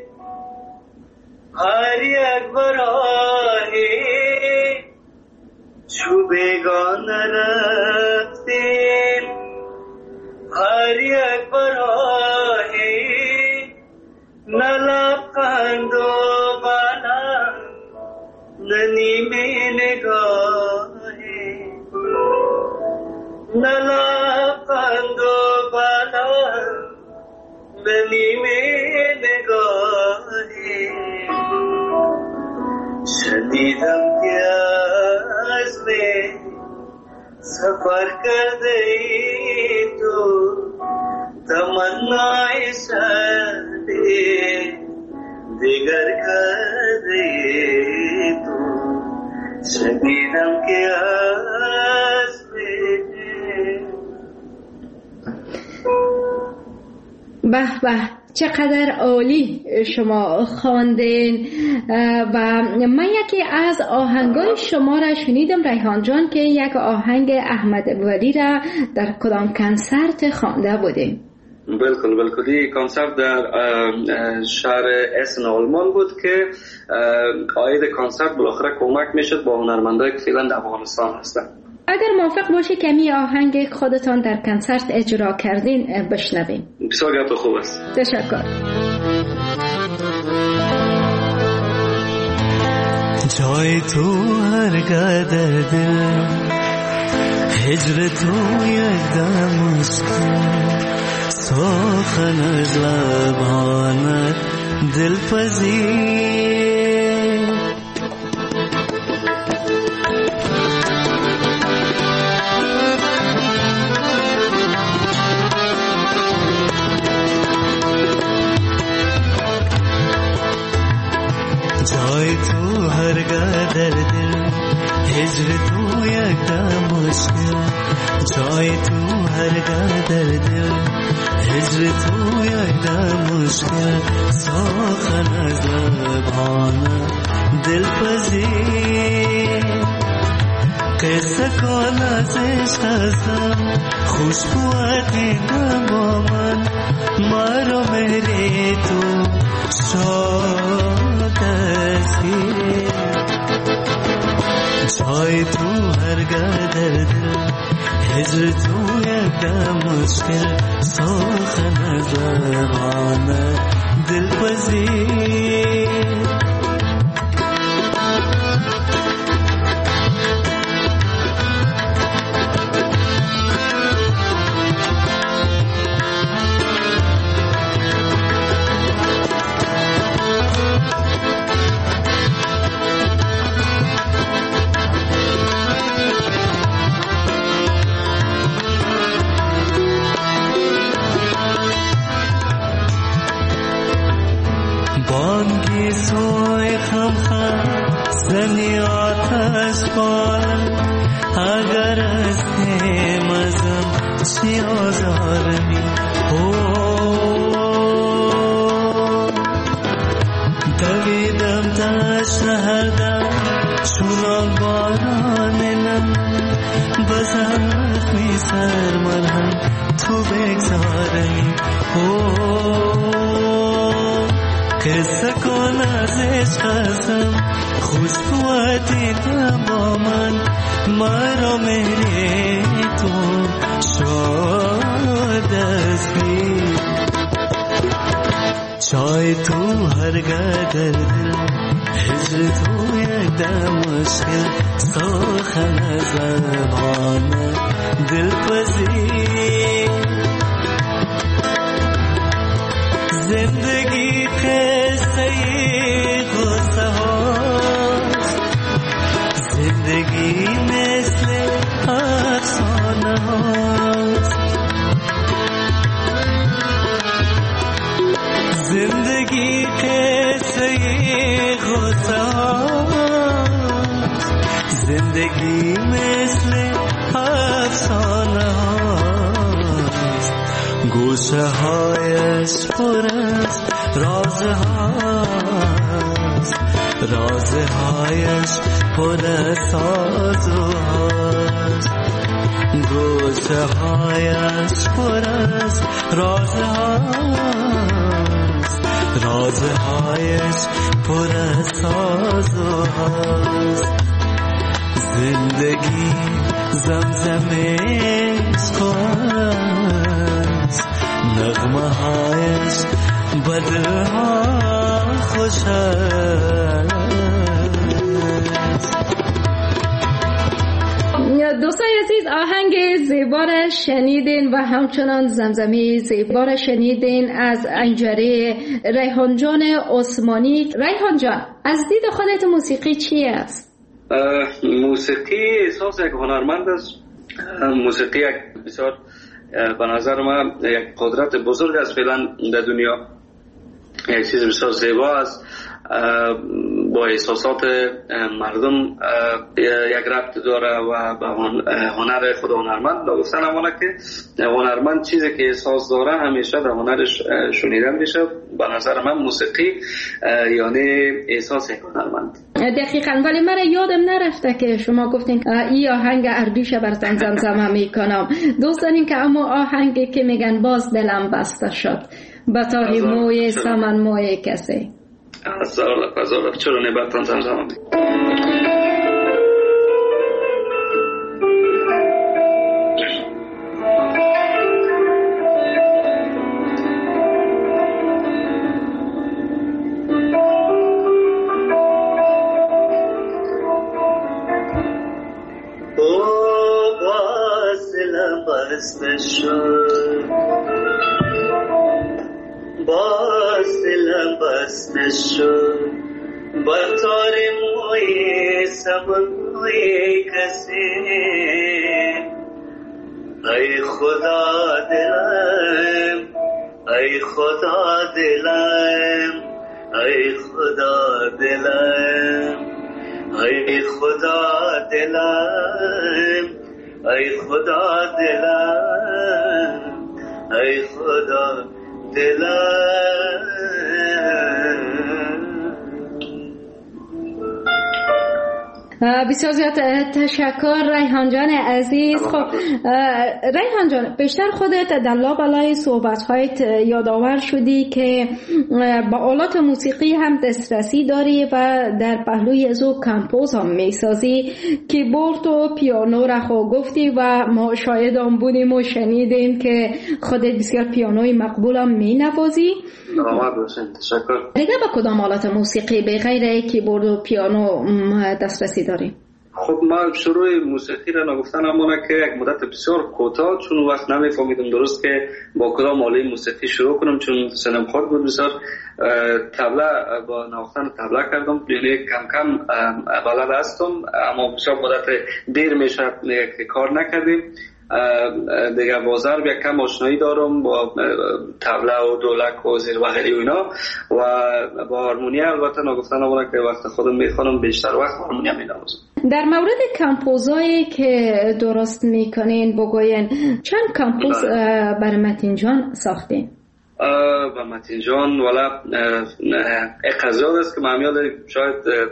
هر یک براهی، چو بیگانه رفتیم هر یک براهی، نه لبخند و بلند نه نیمه نگاهی، نه لبخند و بلند نه نیمه نگاهی. شنیدم که از می سفر کرده ای تو، تمنای شهر دیگر کرده ای تو. شنیدم که از می. به به چقدر عالی شما خواندین. و من یکی از آهنگای شما را شنیدم ریحان جان که یک آهنگ احمد ولی را در کدام کنسرت خوانده بودیم؟ بلکل بلکل. این کنسرت در شهر اسن آلمان بود که آید کنسرت بالاخره کمک میشد با هنرمندایی که فعلا در افغانستان هستن. اگر موافق باشی کمی آهنگ خودتان در کنسرت اجرا کردین بشنویم. بسیار گپ خوب است. تشکر. جای تو هرگاه در دل، هجر تو یک دم مشکل، سخن از لبانت دلپذیر. جای تو هرگاه در دل، هجر تو یک دم مشکل، جای تو هرگاه در دل، هجر تو یک دم مشکل، سخن از لبانت دلپذیر. قصه کن از عشق ازم خوشبوتی با من مرا مهری تو شاد ازی جای تو هرگاه در دل هجر تو یکم مشکل سخن زبان دل پذیر بانگی سوی خم خم زنی آتش بارم اگر از نمزم چی آزارمی دویدم دشت هردم چونان بارانم بزرگ می سر مرهم تو بگذارمی قصه کن از عشق ازم خوشبوتی با من مرا مهری تو شاد ازی جای تو هرگاه در دل هجر تو یک دم مشکل سخن زبان دل پذیر زندگی قصه غصه هاست زندگی مثل افسانه هاست زندگی قصه غصه هاست زندگی مثل افسانه هاست گوشه هایش پر است رازه هاست رازه هایش پر ساز و هاست گوشه هایش پر است رازه هاست رازه هایش پر ساز و هاست زندگی زمزمش خواست نغمه هایش بدرها خوش است. دوستای عزیز آهنگ زیبا را شنیدین و همچنان زمزمه زیبا را شنیدین از انجره ریحان جان عثمانی. ریحان جان از دید خودت موسیقی چی است؟ موسیقی احساس یک هنرمند است. موسیقی یک بسیار به نظر من یک قدرت بزرگ است فعلا در دنیا. یک چیز بسیار زیبا است با احساسات مردم یک ربط داره و به هنر خود هنرمند گفتن همونه که هنرمند چیزی که احساس داره همیشه در هنرش شنیدن میشه. به نظر من موسیقی یعنی احساس یک هنرمند. دقیقاً. ولی من یادم نرفته که شما گفتین این آهنگ اردوشه براتون زمزمه میکنم. دوست دارین که اما آهنگی که میگن باز دلم بسته شد بطاری موی سمن موی کسی هزار هزار چرا نباتان زمزمه می او باز دلم بسته شد باز دلم بسته شد با تار موی سمن موی کسی ای خدا دلم ای خدا دلم ای خدا دلم ای خدا دلم ای خدا دلم ای خدا بسیار زیاد تشکر ریحان جان عزیز. خب ریحان جان، بیشتر خودت در لابلای صحبت‌هایت یادآور شدی که با آلات موسیقی هم دسترسی داری و در پهلوی ازو کمپوز هم میسازی. کیبورد و پیانو را خو گفتی و ما شاید هم بودیم و شنیدیم که خودت بسیار پیانوی مقبول هم می نوازی. تشکر. دیگه با کدام آلات موسیقی به غیر کیبورد و پیانو دسترسی داری؟ خب ما شروع موسیقی را نگفتن امانه که یک مدت بسیار کوتاه، چون وقت نمیفهمیدم درست که با کدام آله موسیقی شروع کنم، چون سنم خود بود بسیار. طبله با نواختن طبله کردم، یعنی کم کم بلد هستم، اما بسیار مدت دیر میشه که کار نکردیم. دیگه با ضرب یک کم آشنایی دارم با طبله و دولک و زیر بغلی و اینا، و با هارمونی البته نگفتن امانه که وقت خودم میخوانم بیشتر وقت هارمونی مینوازم. در مورد کمپوزایی که درست میکنین بگوین، چند کمپوز برای متین جان ساختین؟ و متین جان والا اقضیاد است که من یاد شاید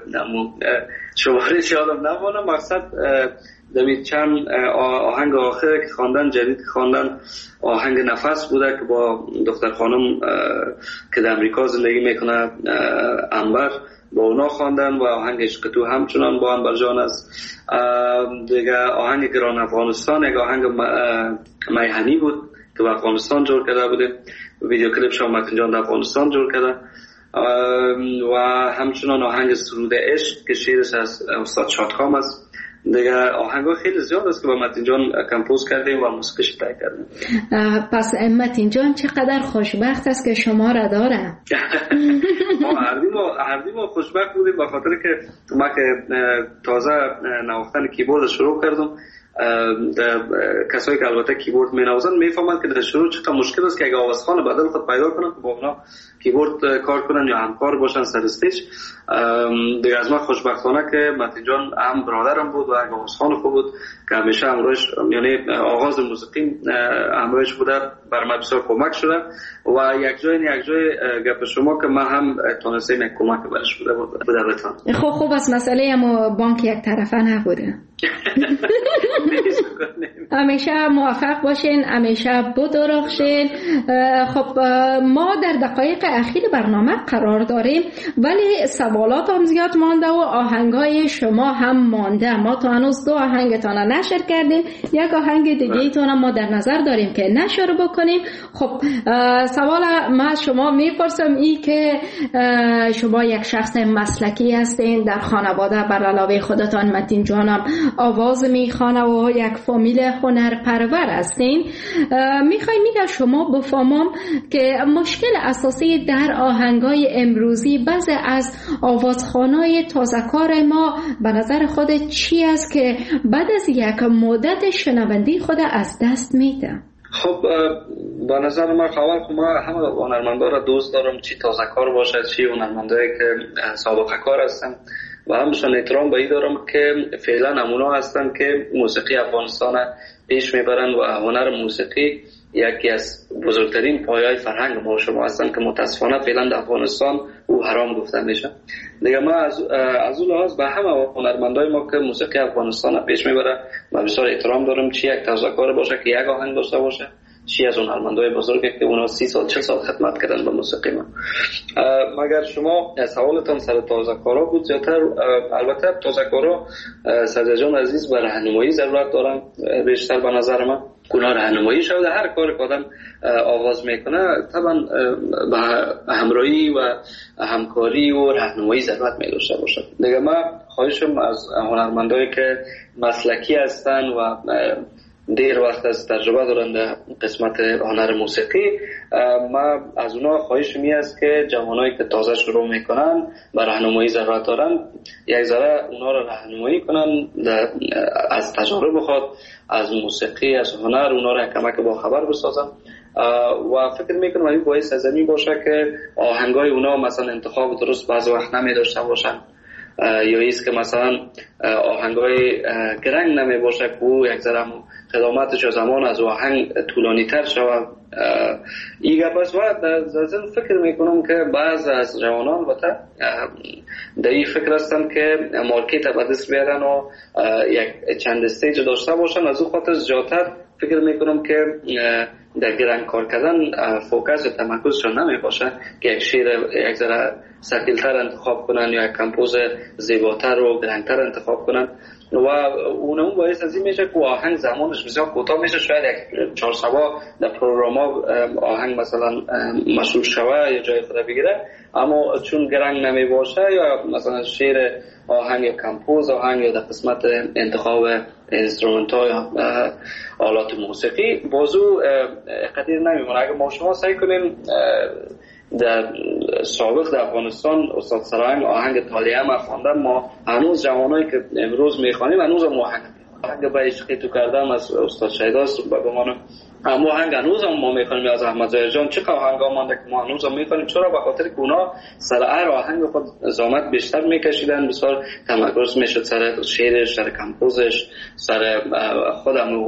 شماره یادم نمانم. مقصد دمید چند آهنگ آخر که خواندن، جدید خواندن، آهنگ نفس بوده که با دختر خانم که در امریکا زندگی میکنه انبر، با اونا خواندن، و آهنگ عشق تو همچنان با انبر جان است. دیگه آهنگ گران افغانستان یک آهنگ میهنی بود که با افغانستان جور کرده بوده، ویدیو کلیپ شما متین جان در افغانستان جور کرده، و همچنان آهنگ سرود عشق که شعرش از استاد شادخام است. دیگه آهنگا خیلی زیاد است که با متین جان کمپوز کردیم و موسیقیش تهیه کردیم. پس متین جان چقدر خوشبخت است که شما را داره. ما هر دو خوشبخت بودیم، به خاطر که ما که تازه نواختن کیبورد شروع کردم، در کسایی که البته کیبورد می‌نوازن میفهمند که در شروع چقدر مشکل است که اگه آوازخوان بدل خود پیدا کنن با اونا کیبورد کار کنن یا همکار باشن سر استیج. دیگه از ما خوشبختانه که متین جان هم برادرم بود و یک آوازخوان خوب بود که همیشه همراهش، یعنی آغاز موسیقی همراهش بوده، بر من بسیار کمک شده، و یک جای یک جای گپ شما که من هم تونستم یک کمک برش بوده بوده بتون. خب خوب است، مسئله اما بانک یک طرفه نبوده. همیشه موفق باشین، همیشه بدرخشین. خب ما در دقایق اخیر برنامه قرار داریم، ولی سوالات هم زیاد مانده و آهنگای شما هم مانده. ما تا هنوز دو آهنگتان نشر کردیم، یک آهنگ دیگه ایتان ما در نظر داریم که نشر بکنیم. خب سوال من شما میپرسم ای که شما یک شخص مسلکی هستین، در خانواده بر علاوه خودتان متین جانم آواز میخوانه و یک فامیل هنرپرور هستین، میخوای میگه شما بفهمم که مشکل اساسی در آهنگای امروزی بعضی از آوازخوانای تازه‌کار ما به نظر خود چی است که بعد از یک مدت شنوندی خود از دست میده؟ خب به نظر من اول که ما همه هنرمندا را دوست دارم، چی تازه‌کار باشه چی هنرمندایی که سابقه کار هستن، و همشون احترام به این دارم که فعلا نمونه هستن که موسیقی افغانستان پیش میبرن و هنر موسیقی یکی از بزرگترین پایه‌های فرهنگ ما شما هستن که متاسفانه فعلا در افغانستان او حرام گفته میشه. دیگه ما از از اون لحاظ به همه هنرمندای ما که موسیقی افغانستان پیش میبره و بسیار احترام دارم، چی یک تازه‌کار باشه که یک آهنگ داشته باشه، چی از اون هنرمندای بزرگی که اونا سی سال چهل سال خدمت کردن به موسیقی ما. مگر شما سوالتان سر تازه‌کارا بود زیاتر، البته تازه‌کارا سرجان جان عزیز به راهنمایی ضرورت دارن بیشتر به نظر من. اونا راهنمایی شده، هر کاری که آدم آغاز میکنه طبعا به همراهی و همکاری و راهنمایی ضرورت می‌داشته باشه. دیگه من خواهشم از هنرمندایی که مسلکی هستن و دیر وقت از تجربه دارن در قسمت هنر موسیقی، ما از اونا خواهش می است که جوانایی که تازه شروع میکنن و راهنمایی ضرورت دارن، یک ذره اونا را راهنمایی کنن، از تجربه بخواد، از موسیقی، از هنر اونا را کمک با خبر بسازن. و فکر میکنم این باعث ازمی باشه که آهنگای اونا مثلا انتخاب درست بعض وقت نمی داشته باشن، یا ایست که مثلا آهنگای گرنگ نمی باشه که او یک ذره خدماتش زمان از آهنگ طولانی تر شود. این گپ است و در ضمن فکر میکنم که بعض از جوانان البته در این فکر هستن که مارکت به دست بیارن و یک چند استیج داشته باشن. از او خاطر زیادتر فکر میکنم که در گرنگ کار کردن فوکس و تمرکزشون نمی باشه که یک شعر یک ذره ثقیل‌تر انتخاب کنن یا یک کمپوز زیباتر و گرنگتر انتخاب کنن و اونم باعث از این میشه که آهنگ زمانش بسیار کوتاه میشه. شاید یک چهار سوا در پروگرام آهنگ مثلا مشروع شوه یا جای خود بگیره، اما چون گرنگ نمی باشه یا مثلا شعر آهنگ یا کمپوز آهنگ یا در قسمت انتخاب اینسترومنت ها یا آلات موسیقی بازو قدیر نمیمونه. اگر ما شما سعی کنیم در سابق در افغانستان استاد سراهنگ آهنگ طالیه ما خواندن، ما هنوز جوانایی که امروز میخوانیم هنوز هم آهنگ آهنگ به عشقی تو کردم از استاد شیداست به گمان اما آهنگ هنوز هم ما میخوانیم از احمد ظاهر جان. چه آهنگ ها مانده که ما هنوز هم میخوانیم؟ چرا؟ به خاطر که اونا سر هر آهنگ خود زحمت بیشتر میکشیدن، بسیار تمرکز میشد سر شعرش، سر کمپوزش، سر خودم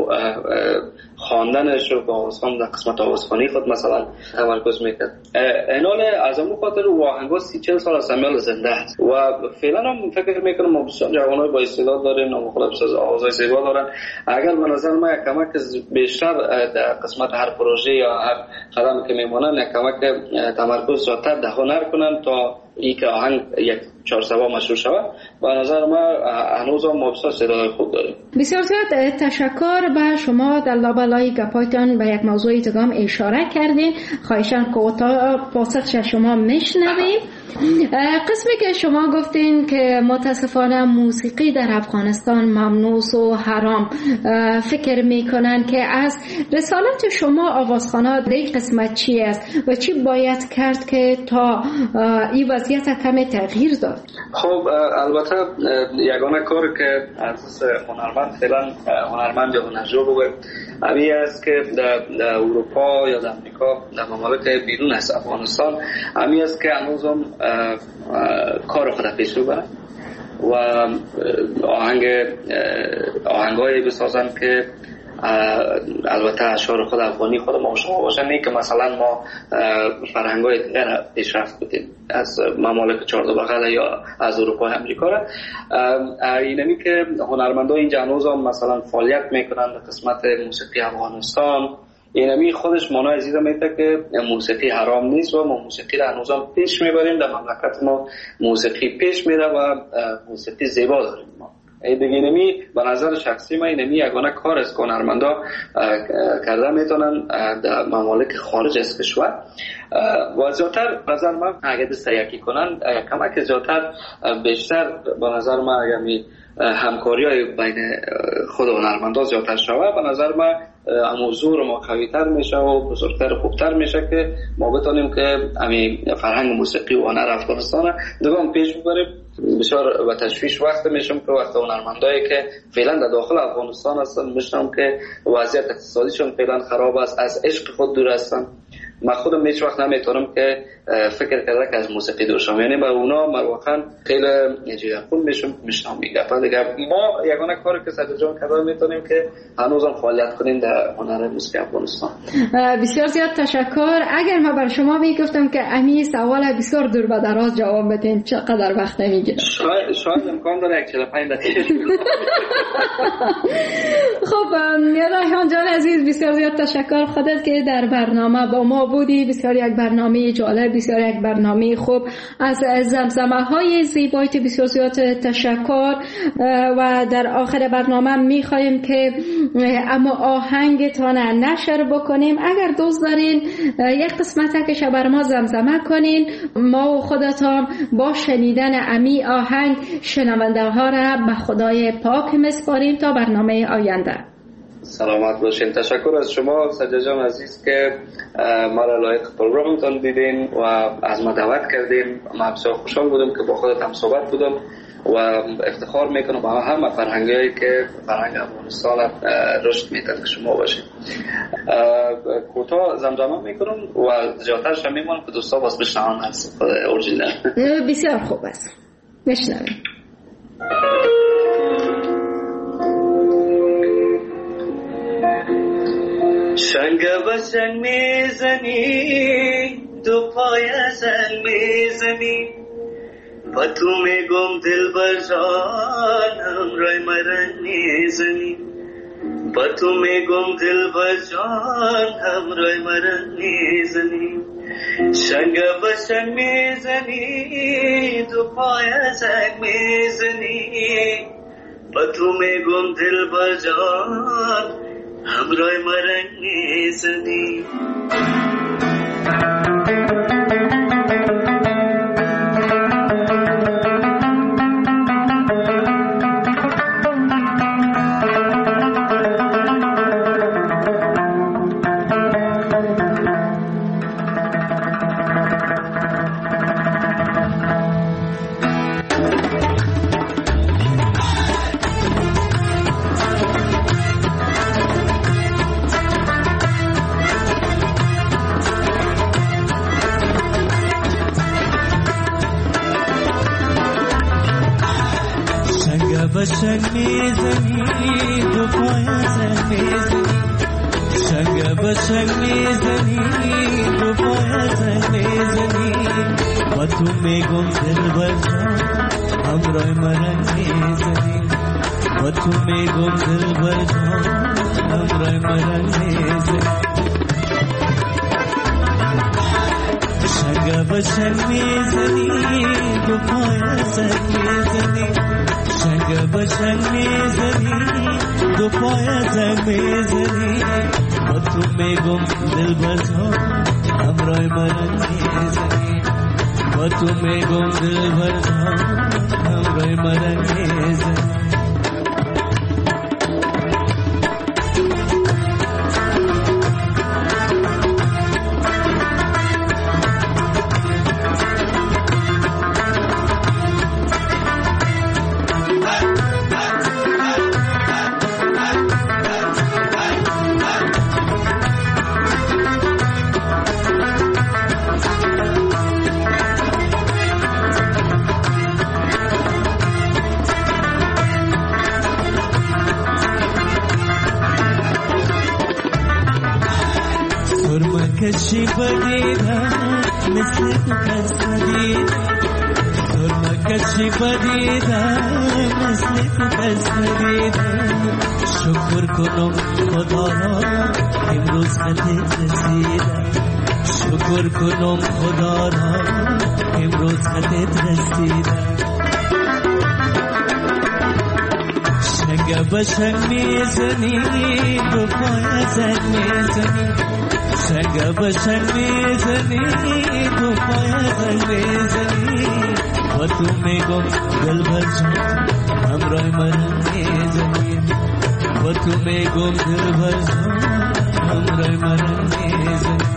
خواندنش رو با آوازخوان در قسمت آوازخوانی خود مثلا تمرکز میکرد. اینال از اون خاطر او آهنگا سی چهل سال از سمیال زنده است و فعلا هم فکر میکنم ما بسیار جوانای با استعداد داریم، نام خود بسیار آوازای زیبا دارن. اگر به نظر من یک کمک بیشتر در قسمت هر پروژه یا هر قدم که میمونن یک کمک تمرکز زیادتر در هنر کنن تا ای که آهنگ یک چهار سوا مشروع شود. به نظر ما هنوز هم ما بسیار استعداد خوب داریم. بسیار زیاد تشکر به شما. در لابلای گپایتان به یک موضوع دیگه اشاره کردین، خواهشاً کوتاه پاسخش شما میشنویم. قسمی که شما گفتین که متاسفانه موسیقی در افغانستان ممنوع و حرام، فکر میکنن که از رسالت شما آوازخوانا در این قسمت چی است و چی باید کرد که تا این وضعیت کمی تغییر داد؟ خب البته یگانه کار که از هنرمند فعلا هنرمند یا هنرجو بگویم امی است که در, در اروپا یا در امریکا در ممالک بیرون از افغانستان امی است که هنوز هم کار خود پیش ببرن و آهنگ آهنگایی بسازن که البته اشعار خود افغانی خود ما شما باشن، نه که مثلا ما فرهنگ‌های دیگر پیشرفت بدیم از ممالک چهارده بغل یا از اروپا و امریکا را. اینمی که هنرمندان اینجا هنوز هم مثلا فعالیت میکنن در قسمت موسیقی افغانستان، اینمی خودش مانع از این میده که موسیقی حرام نیست و ما موسیقی را هنوز هم پیش میبریم. در مملکت ما موسیقی پیش میره و موسیقی زیبا داریم ما. ای دیگه اینمی به نظر شخصی من اینمی یگانه کار از هنرمندا کرده میتونن در ممالک خارج از کشور و زیادتر نظر من اگه دست یکی کنن کمک زیادتر بیشتر به نظر من اگه می همکاری های بین خود هنرمندا زیادتر شود به نظر من موضوع ما قوی‌تر میشه و بزرگتر خوبتر میشه که ما بتونیم که همین فرهنگ موسیقی و هنر افغانستان دوام پیش ببریم. بسیار و تشویش وقت میشم که وقت هنرمندایی که فعلا در داخل افغانستان هستن میشنم که وضعیت اقتصادیشون فعلا خراب است، از عشق خود دور هستن. من خودم هیچ وقت نمیتونم که فکر کرده که از موسیقی دور شم، یعنی با اونا واقعا خیلی جیرخون میشم میشنم میگم دیگه ما یگانه کاری که صد جان کرده میتونیم که هنوزم فعالیت کنیم در هنر موسیقی افغانستان. بسیار زیاد تشکر. اگر ما بر شما میگفتم که امی سوال بسیار دور به دراز جواب بدین چقدر وقت نمیگیره؟ شاید شاید امکان داره چهل و پنج دقیقه. خب ریحان جان عزیز بسیار زیاد تشکر خودت که در برنامه با ما بودی. بسیار یک برنامه جالب، بسیار یک برنامه خوب. از زمزمه های زیبایت بسیار زیاد تشکر و در آخر برنامه میخوایم که اما آهنگتان نشر بکنیم. اگر دوست دارین یک قسمت که شبر ما زمزمه کنین، ما و خودتان با شنیدن امی آهنگ شنونده ها را به خدای پاک مسپاریم تا برنامه آینده. سلامت باشین. تشکر از شما سجاد جان عزیز که ما را لایق پروگرامتان دیدین و از ما دعوت کردین. من بسیار خوشحال بودم که با خودتم صحبت بودم و افتخار میکنم با همه فرهنگایی که فرهنگ افغانستان رشد میدن که شما باشین. کوتاه زمزمه میکنم و زیادترش هم میمونم که دوستا باز بشنوان از اورجینال. بسیار خوب است، بشنویم. شنگ به شنگ میزنی، دو پای سنگ میزنی، و تو میگم دل بر جان همراه مرنگ میزنی، و تو میگم دل بر جان همراه مرنگ میزنی. شنگ به شنگ میزنی، دو پای سنگ میزنی، و تو میگم دل بر جان همراه مرنگ میزنی. بشنگ میزنی، دو پای سنگ میزنی، شنگ بشنگ میزنی، دو پای سنگ میزنی، و تو میگم دل بر جان همراه مرنگ میزنی، و تو میگم دل بر جان همراه مرنگ میزنی. شنگ بشنگ میزنی، دو پای سنگ میزنی، شنگ بشنگ میزنی، دو پای سنگ میزنی، و تو میگم دل بر جان همراه مرنگ میزنی، و تو میگم دل بر جان همراه مرنگ میزنی. کشی بدیدم مثل تو کس ندیدم، سرما کشی بدیدم مثل تو کس ندیدم. شکر کنم خدا را امروز خطت رسیدم، شکر کنم خدا را امروز خطت رسیدم. شنگ بشنگ میزنی، دو پای سنگ میزنی، شنگ بشنگ میزنی، تو پای سنگ میزنی، و تو میگم دل بر جان همراه مرنگ میزنی، و تو میگم دل بر جان همراه مرنگ میزنی.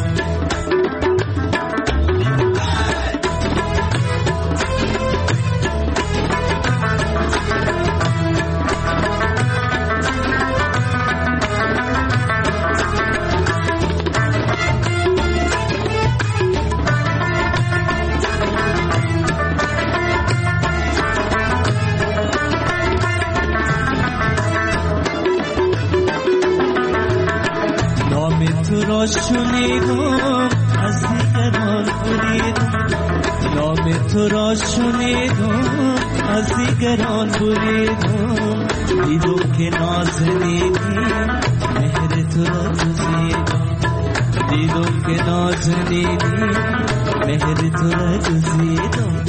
تو را شنیدم از دیگران بریدم، نام تو را شنیدم از دیگران بریدم. دیدم که نازنیدی مهر تو را گزیدم، دیدم که نازنیدی مهر تو را گزیدم.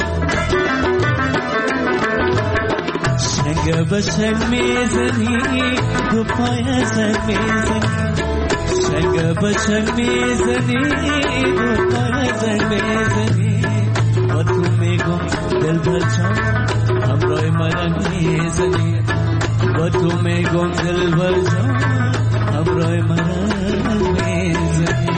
شنگ بشنگ میزنی، دو پای سنگ میزنی، شنگ بشنگ میزنی، دو پای سنگ میزنی، و تو میگم دل بر جان همراه مرنگ میزنی، و تو میگم دل بر جان همراه مرنگ میزنی.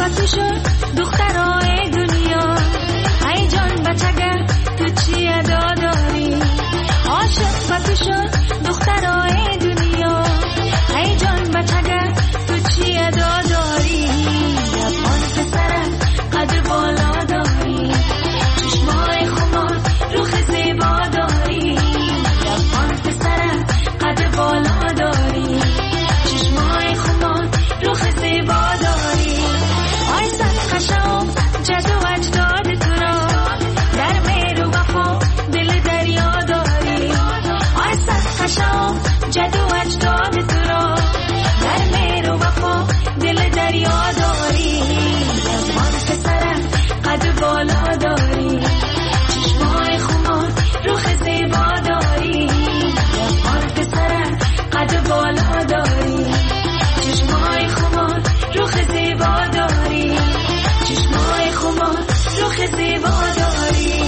با تو شد دخترای دنیا ای جان بچگر تو چی ادا داری عاشق با تو شد دخترای دنیا ای جان بچگر تو چی ادا داری افغان پسرم قد بالا داری چشمای خمار روخ زیبا داری افغان پسرم قد بالا داری چشمای خمار روخ زیبا داری آی صد قشم جد و اجداد تو را در مهر و وفا دل دریا داری آی صد قشم جد و اجداد تو را در مهر و وفا دل دریا داری افغان پسرم قد بالا داری چشمای خمار روخ زیبا داری افغان پسرم قد بالا داری چشمای خمار روخ زیبا داری چشمای خمار روخ زیبا داری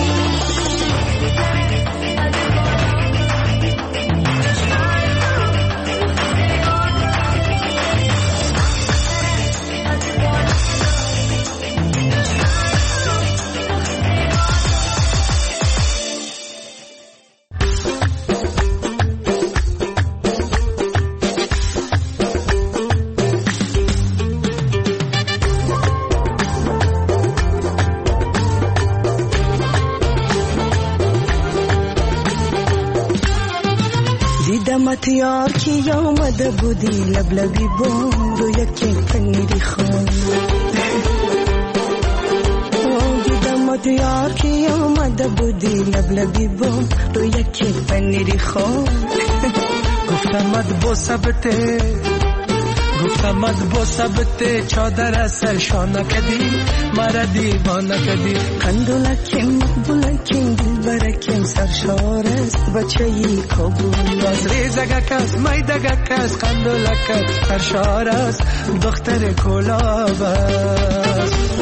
دیدمت یار کی آمده بودی لبلبی بود و یکی پنیری خون دیدمت یار کی آمده بودی لبلبی بود و یکی پنیری خون گفتمت با ثبته گفتمت با ثبته چادر سر شانه کدی مرا دیوانه کدی قندولکیم مقبولکیم دلبرکیم سرشار است بچه ای کابل از ریزگک است میدگک است قندولک سرشار است دختر کلاب است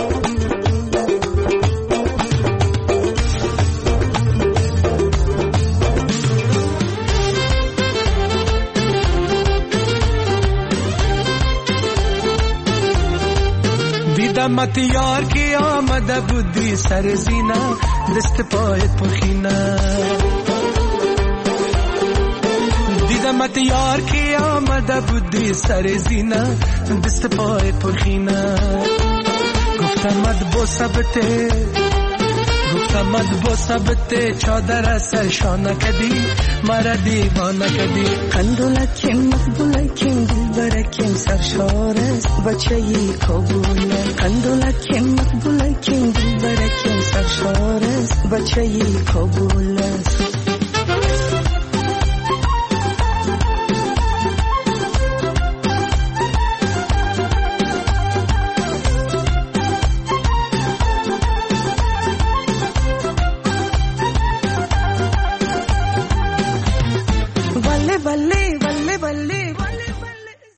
دیدمت یار کی آمده بودی سر زینه دست پایت پرخینه دیدمت یار کی آمده بودی سر زینه دست پایت پرخینه گفتمت با ثبته گفتمت با ثبته چادر سر شانه کدی مرا دیوانه کدی قندولکیم مقبولکیم دلبرکیم سرشار است بچه ای کابل قندولکیم مقبولکیم دلبرکیم سرشار است بچه ای کابل است